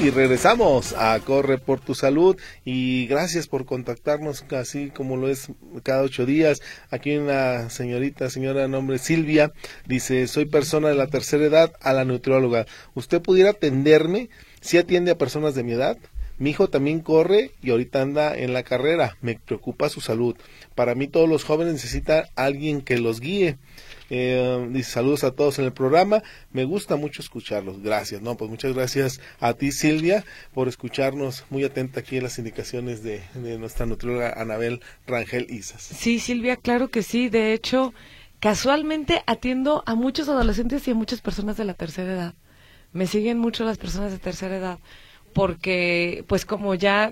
y regresamos a Corre por tu Salud, y gracias por contactarnos así como lo es cada 8 días. Aquí una señora de nombre Silvia, dice: soy persona de la tercera edad, a la nutrióloga. ¿Usted pudiera atenderme? ¿Sí atiende a personas de mi edad? Mi hijo también corre y ahorita anda en la carrera, me preocupa su salud. Para mí todos los jóvenes necesitan a alguien que los guíe. Dice: saludos a todos en el programa, me gusta mucho escucharlos. Gracias. No, pues muchas gracias a ti, Silvia, por escucharnos, muy atenta aquí en las indicaciones de nuestra nutrióloga Anabel Rangel Isas. Sí, Silvia, claro que sí. De hecho, casualmente atiendo a muchos adolescentes y a muchas personas de la tercera edad. Me siguen mucho las personas de tercera edad, porque pues como ya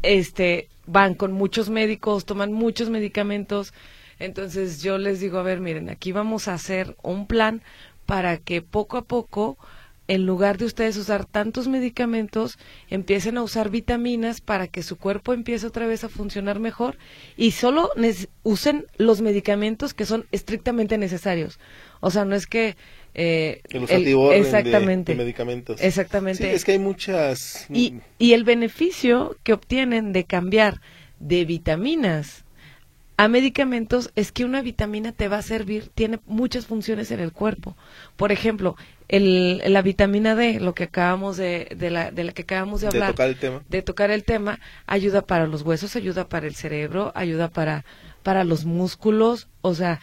van con muchos médicos, toman muchos medicamentos. Entonces yo les digo: a ver, miren, aquí vamos a hacer un plan para que poco a poco, en lugar de ustedes usar tantos medicamentos, empiecen a usar vitaminas para que su cuerpo empiece otra vez a funcionar mejor, y solo usen los medicamentos que son estrictamente necesarios. O sea, no es que los atiborren exactamente, de medicamentos. Exactamente. Sí, es que hay muchas... Y el beneficio que obtienen de cambiar de vitaminas a medicamentos es que una vitamina te va a servir, tiene muchas funciones en el cuerpo. Por ejemplo, la vitamina D, lo que acabamos de la que acabamos de hablar, de tocar el tema, ayuda para los huesos, ayuda para el cerebro, ayuda para los músculos. O sea,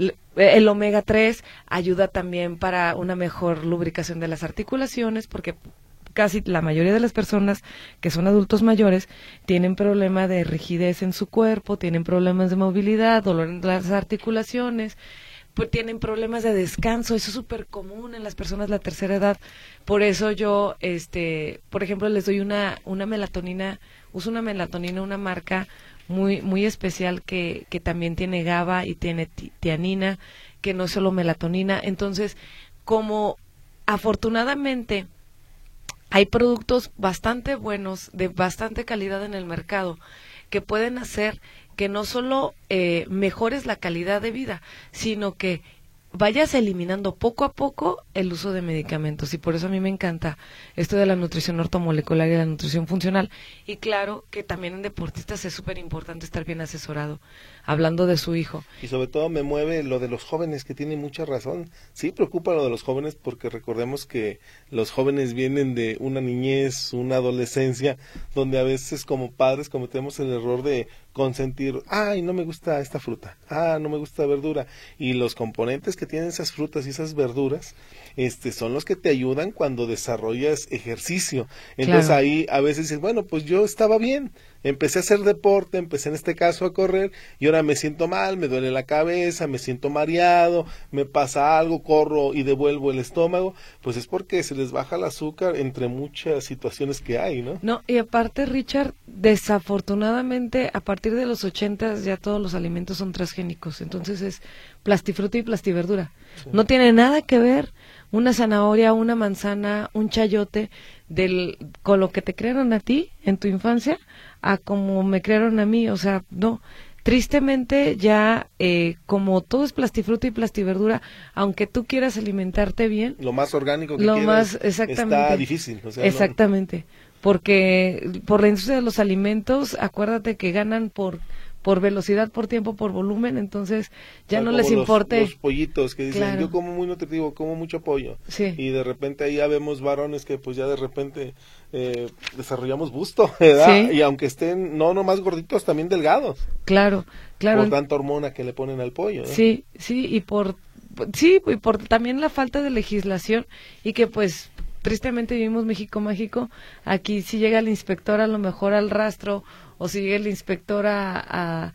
el omega 3 ayuda también para una mejor lubricación de las articulaciones, porque casi la mayoría de las personas que son adultos mayores tienen problemas de rigidez en su cuerpo, tienen problemas de movilidad, dolor en las articulaciones, pues tienen problemas de descanso. Eso es súper común en las personas de la tercera edad. Por eso yo, por ejemplo, les doy una melatonina, uso una melatonina, una marca muy especial que también tiene GABA y tiene tianina, que no es solo melatonina. Entonces, como afortunadamente hay productos bastante buenos, de bastante calidad en el mercado, que pueden hacer que no solo mejores la calidad de vida, sino que vayas eliminando poco a poco el uso de medicamentos. Y por eso a mí me encanta esto de la nutrición ortomolecular y la nutrición funcional. Y claro que también en deportistas es súper importante estar bien asesorado, hablando de su hijo. Y sobre todo me mueve lo de los jóvenes, que tienen mucha razón. Sí, preocupa lo de los jóvenes, porque recordemos que los jóvenes vienen de una niñez, una adolescencia, donde a veces como padres cometemos el error de consentir: ay, no me gusta esta fruta, no me gusta verdura, y los componentes que tienen esas frutas y esas verduras son los que te ayudan cuando desarrollas ejercicio. Entonces claro, ahí a veces dices: bueno, pues yo estaba bien, empecé a hacer deporte, empecé en este caso a correr, y ahora me siento mal, me duele la cabeza, me siento mareado, me pasa algo, corro y devuelvo el estómago. Pues es porque se les baja el azúcar, entre muchas situaciones que hay, ¿no? No, y aparte, Richard, desafortunadamente a partir de los 80 ya todos los alimentos son transgénicos. Entonces es plastifruta y plastiverdura. Sí. No tiene nada que ver una zanahoria, una manzana, un chayote con lo que te crearon a ti en tu infancia a como me crearon a mí. O sea, no. Tristemente ya como todo es plastifruta y plastiverdura, aunque tú quieras alimentarte bien, lo más orgánico que quieras, está difícil. O sea, exactamente, no. Porque por la industria de los alimentos, acuérdate que ganan por velocidad, por tiempo, por volumen. Entonces ya no les importe. Los pollitos que dicen: claro, yo como muy nutritivo, como mucho pollo. Sí. Y de repente ahí ya vemos varones que pues ya de repente desarrollamos busto, ¿verdad? Sí. Y aunque estén no nomás gorditos, también delgados. Claro. Por tanta hormona que le ponen al pollo, ¿no? Sí, y por también la falta de legislación, y que pues tristemente vivimos México mágico. Aquí si llega el inspector a lo mejor al rastro, o si llega el inspector a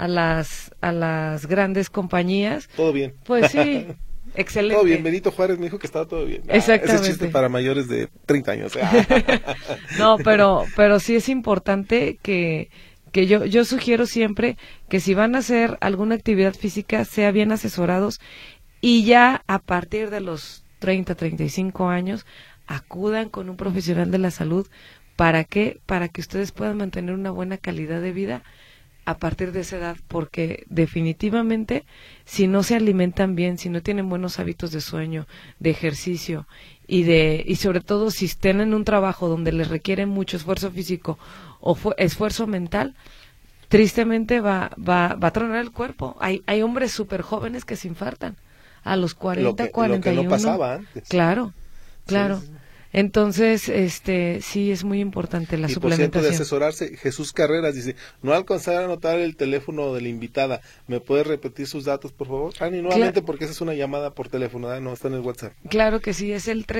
las grandes compañías. Todo bien. Pues sí, excelente. Todo bien. Benito Juárez me dijo que estaba todo bien. Exactamente. Ese chiste para mayores de 30 años. No, pero sí es importante que yo sugiero siempre que si van a hacer alguna actividad física, sea bien asesorados, y ya a partir de los 30, 35 años, acudan con un profesional de la salud. ¿Para qué? Para que ustedes puedan mantener una buena calidad de vida a partir de esa edad, porque definitivamente si no se alimentan bien, si no tienen buenos hábitos de sueño, de ejercicio y sobre todo si estén en un trabajo donde les requiere mucho esfuerzo físico o esfuerzo mental, tristemente va a tronar el cuerpo. Hay hombres súper jóvenes que se infartan a los 40, 41. Lo que no pasaba antes. Claro. Sí. Entonces, sí es muy importante la suplementación. Por cierto, de asesorarse, Jesús Carreras dice, no alcanzar a anotar el teléfono de la invitada. ¿Me puede repetir sus datos, por favor? Ani, nuevamente, porque esa es una llamada por teléfono, ¿verdad? No está en el WhatsApp. Claro que sí, es el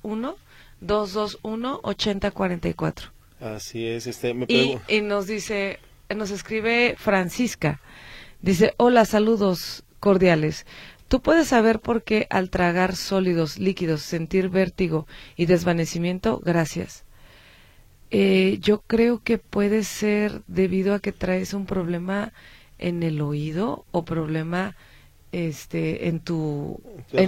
331-221-8044. Así es, y nos escribe Francisca, dice, hola, saludos cordiales. ¿Tú puedes saber por qué al tragar sólidos, líquidos, sentir vértigo y desvanecimiento? Gracias. Yo creo que puede ser debido a que traes un problema en el oído o problema en tu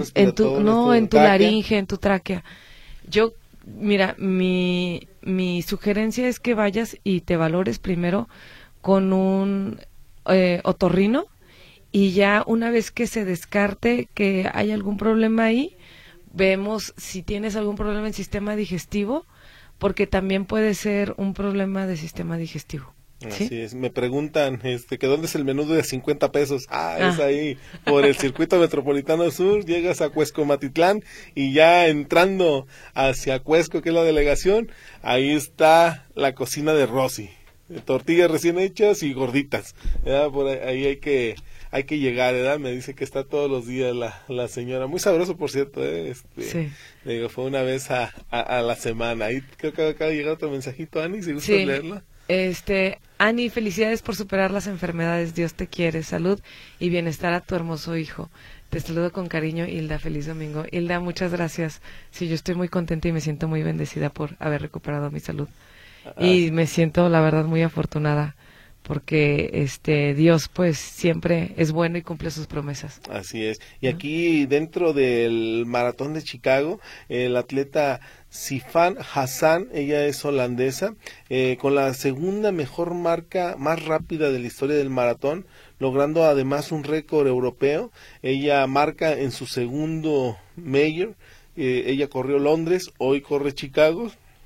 laringe, en tu tráquea. Mira, mi sugerencia es que vayas y te valores primero con un otorrino. Y ya una vez que se descarte que hay algún problema ahí, vemos si tienes algún problema en sistema digestivo, porque también puede ser un problema de sistema digestivo. ¿Sí? Así es. Me preguntan que dónde es el menudo de 50 pesos. Es ahí, por el Circuito Metropolitano Sur, llegas a Cuescomatitlán y ya entrando hacia Cuesco, que es la delegación, ahí está la cocina de Rosy. Tortillas recién hechas y gorditas. Por ahí hay que llegar, ¿verdad? Me dice que está todos los días la señora. Muy sabroso, por cierto, Sí. Le digo, fue una vez a la semana. Ahí creo que acaba de llegar otro mensajito, Ani, si gustas leerlo. Ani, felicidades por superar las enfermedades. Dios te quiere. Salud y bienestar a tu hermoso hijo. Te saludo con cariño, Hilda. Feliz domingo. Hilda, muchas gracias. Sí, yo estoy muy contenta y me siento muy bendecida por haber recuperado mi salud. Y me siento, la verdad, muy afortunada porque Dios pues siempre es bueno y cumple sus promesas. Así es. Y aquí dentro del maratón de Chicago, el atleta Sifan Hassan, ella es holandesa, con la segunda mejor marca más rápida de la historia del maratón, logrando además un récord europeo. Ella marca en su segundo major, ella corrió Londres, hoy corre Chicago.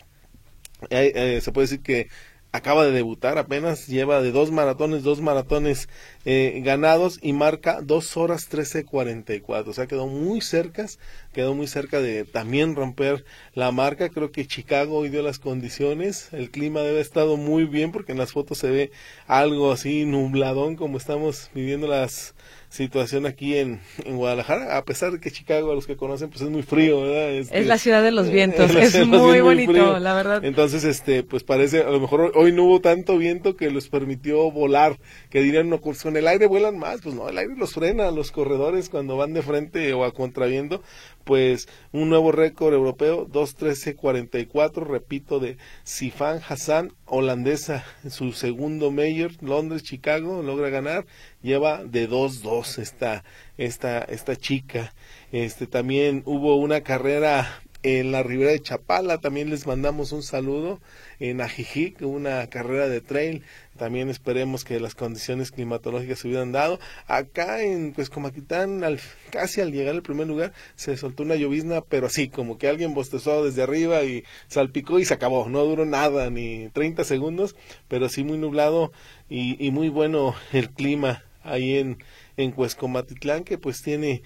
Se puede decir que acaba de debutar, apenas lleva de dos maratones ganados y marca 2 horas 13:44, o sea, quedó muy cerca de también romper la marca. Creo que Chicago hoy dio las condiciones, el clima debe haber estado muy bien porque en las fotos se ve algo así nubladón como estamos viviendo las situación aquí en Guadalajara, a pesar de que Chicago, a los que conocen, pues es muy frío, ¿verdad? Es la ciudad de los vientos, es muy bonito, frío. La verdad. Entonces, pues parece, a lo mejor hoy no hubo tanto viento que les permitió volar, que dirían, no, pues con el aire vuelan más, pues no, el aire los frena a los corredores cuando van de frente o a contraviento. Pues un nuevo récord europeo, 2:13:44, repito, de Sifan Hassan, holandesa, en su segundo major, Londres, Chicago, logra ganar, lleva de 2:2 esta chica. También hubo una carrera en la Ribera de Chapala, también les mandamos un saludo, en Ajijic, una carrera de trail, también esperemos que las condiciones climatológicas se hubieran dado. Acá en Cuescomaquitán, casi al llegar al primer lugar, se soltó una llovizna, pero así, como que alguien bostezó desde arriba y salpicó y se acabó, no duró nada, ni 30 segundos, pero sí muy nublado y muy bueno el clima ahí en Cuescomatitlán, que pues tiene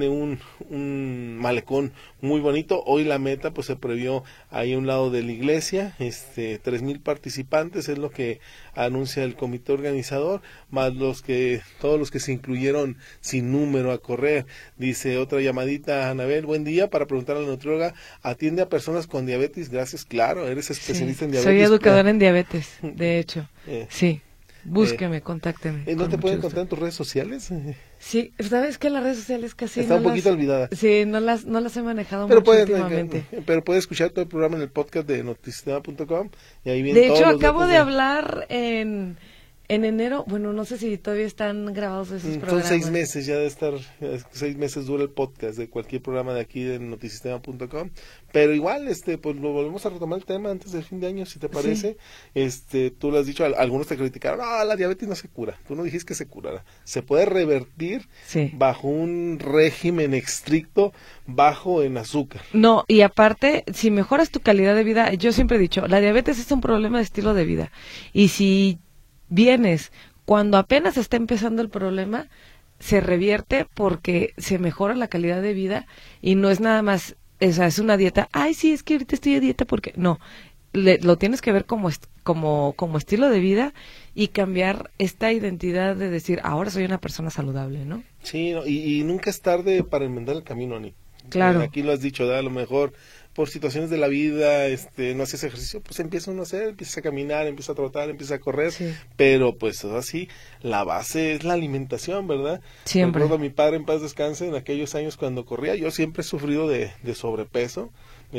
un malecón muy bonito. Hoy la meta pues se previó ahí a un lado de la iglesia, 3,000 participantes es lo que anuncia el comité organizador, más todos los que se incluyeron sin número a correr. Dice otra llamadita, Anabel, buen día, para preguntar a la nutrióloga, ¿atiende a personas con diabetes? Gracias, claro, eres especialista en diabetes. Soy educadora en diabetes, de hecho, sí. Búsqueme, contácteme. ¿No te pueden encontrar en tus redes sociales? Sí, sabes que las redes sociales casi está un poquito olvidada. Sí, no las he manejado mucho últimamente. Pero puedes escuchar todo el programa en el podcast de notisistema.com y ahí viene. De hecho, acabo de hablar en En enero, bueno, no sé si todavía están grabados esos programas. Son 6 meses, ya de estar, 6 meses dura el podcast de cualquier programa de aquí de notisistema.com, pero igual, pues lo volvemos a retomar el tema antes del fin de año, si te parece. Sí. Tú lo has dicho, algunos te criticaron, la diabetes no se cura, tú no dijiste que se curara, se puede revertir bajo un régimen estricto, bajo en azúcar. No, y aparte, si mejoras tu calidad de vida, yo siempre he dicho, la diabetes es un problema de estilo de vida, y si vienes cuando apenas está empezando el problema, se revierte porque se mejora la calidad de vida y no es nada más, es una dieta, sí, es que ahorita estoy a dieta porque, no, lo tienes que ver como estilo de vida y cambiar esta identidad de decir, ahora soy una persona saludable, ¿no? Sí, y nunca es tarde para enmendar el camino, Ani. Claro. Aquí lo has dicho, a lo mejor por situaciones de la vida, no haces ejercicio, pues empieza uno a hacer, empieza a caminar, empieza a trotar, empieza a correr, pero pues así, la base es la alimentación, ¿verdad? Siempre. Recuerdo a mi padre, en paz descanse, en aquellos años cuando corría, yo siempre he sufrido de sobrepeso,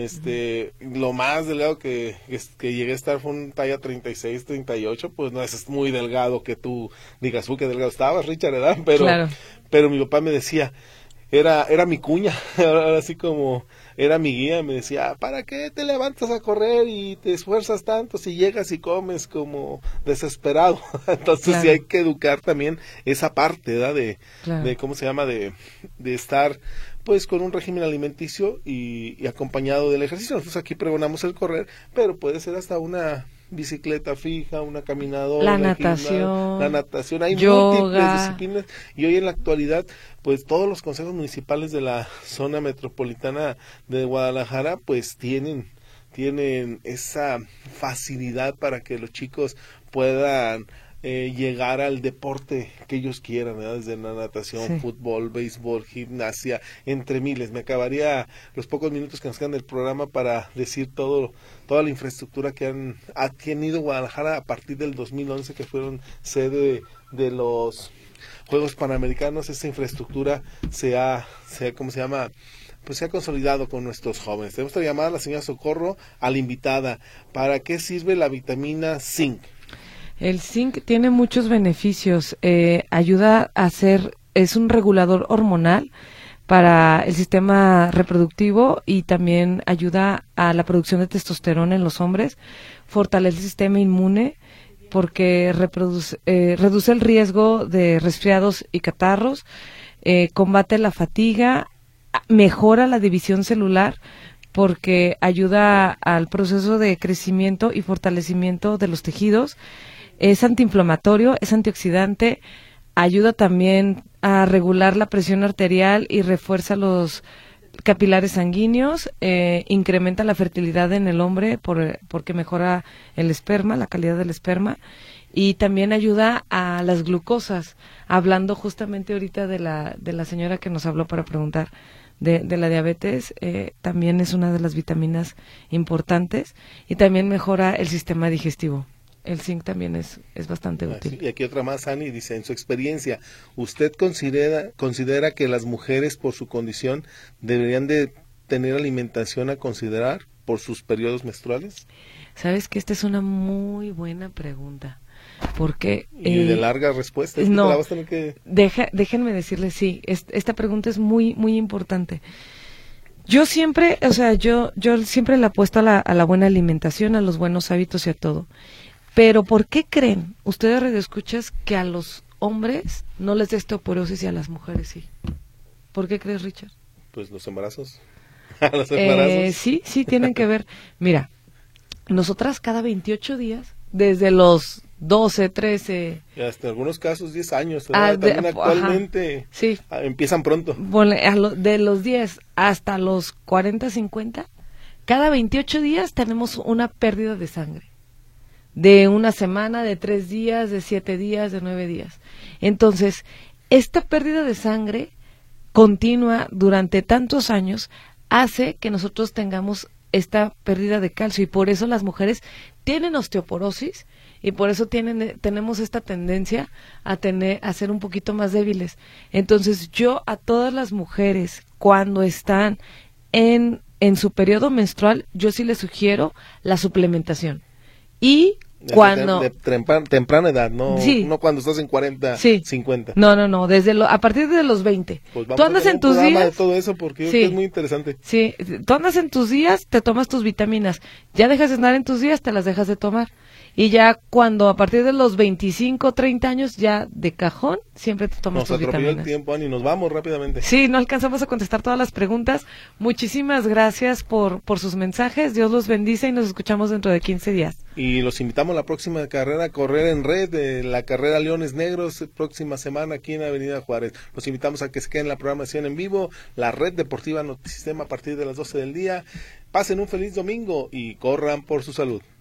lo más delgado que llegué a estar fue un talla 36, 38, pues no es muy delgado que tú digas, qué delgado estabas, Richard, ¿verdad? Pero mi papá me decía, era mi cuña, así como era mi guía, me decía, ¿para qué te levantas a correr y te esfuerzas tanto si llegas y comes como desesperado? Entonces sí hay que educar también esa parte, ¿verdad? De ¿cómo se llama? De estar pues con un régimen alimenticio y acompañado del ejercicio. Nosotros aquí pregonamos el correr, pero puede ser hasta una bicicleta fija, una caminadora, la natación, hay yoga, múltiples disciplinas y hoy en la actualidad pues todos los consejos municipales de la zona metropolitana de Guadalajara pues tienen esa facilidad para que los chicos puedan llegar al deporte que ellos quieran, ¿verdad? Desde la natación, fútbol, béisbol, gimnasia, entre miles. Me acabaría los pocos minutos que nos quedan del programa para decir toda la infraestructura que ha tenido Guadalajara a partir del 2011, que fueron sede de los Juegos Panamericanos. Esa infraestructura ¿cómo se llama? Pues se ha consolidado con nuestros jóvenes. Tenemos que llamar a la señora Socorro, a la invitada. ¿Para qué sirve la vitamina zinc? El zinc tiene muchos beneficios, ayuda es un regulador hormonal para el sistema reproductivo y también ayuda a la producción de testosterona en los hombres, fortalece el sistema inmune porque reduce el riesgo de resfriados y catarros, combate la fatiga, mejora la división celular porque ayuda al proceso de crecimiento y fortalecimiento de los tejidos. Es antiinflamatorio, es antioxidante, ayuda también a regular la presión arterial y refuerza los capilares sanguíneos, incrementa la fertilidad en el hombre porque mejora el esperma, la calidad del esperma, y también ayuda a las glucosas. Hablando justamente ahorita de la señora que nos habló para preguntar de la diabetes, también es una de las vitaminas importantes y también mejora el sistema digestivo. El zinc también es bastante útil. Y aquí otra más, Ani, dice, en su experiencia, ¿usted considera que las mujeres por su condición deberían de tener alimentación a considerar por sus periodos menstruales? Sabes que esta es una muy buena pregunta, porque... y de larga respuesta, no, la vas a tener que... déjenme decirles, sí, esta pregunta es muy, muy importante. Yo siempre, yo siempre le apuesto a la buena alimentación, a los buenos hábitos y a todo. Pero ¿por qué creen ustedes, radioescuchas, que a los hombres no les da osteoporosis y a las mujeres sí? ¿Por qué crees, Richard? Pues los embarazos. Los embarazos. Sí, tienen que ver. Mira, nosotras cada 28 días, desde los 12, 13... Y hasta en algunos casos 10 años. También actualmente empiezan pronto. De los 10 hasta los 40, 50, cada 28 días tenemos una pérdida de sangre. De una semana, de 3 días, de 7 días, de 9 días. Entonces, esta pérdida de sangre continua durante tantos años hace que nosotros tengamos esta pérdida de calcio y por eso las mujeres tienen osteoporosis y por eso tenemos esta tendencia a ser un poquito más débiles. Entonces, yo a todas las mujeres cuando están en su periodo menstrual, yo sí les sugiero la suplementación. Y Cuando... De temprana edad, no, Sí. no cuando estás en 40, Sí. 50. No, a partir de los 20. Pues vamos Tú andas a tener en tus un programa días... de todo eso porque yo Sí. creo que es muy interesante. Sí, tú andas en tus días, te tomas tus vitaminas. Ya dejas de andar en tus días, te las dejas de tomar. Y ya cuando a partir de los 25, 30 años, ya de cajón, siempre te tomas Nos tus atropelló el vitaminas. tiempo, Ani, nos vamos rápidamente. Sí, no alcanzamos a contestar todas las preguntas. Muchísimas gracias por sus mensajes. Dios los bendice y nos escuchamos dentro de 15 días. Y los invitamos a la próxima carrera a correr en red, la carrera Leones Negros, próxima semana aquí en Avenida Juárez. Los invitamos a que se queden en la programación en vivo, la Red Deportiva Notisistema a partir de las 12 del día. Pasen un feliz domingo y corran por su salud.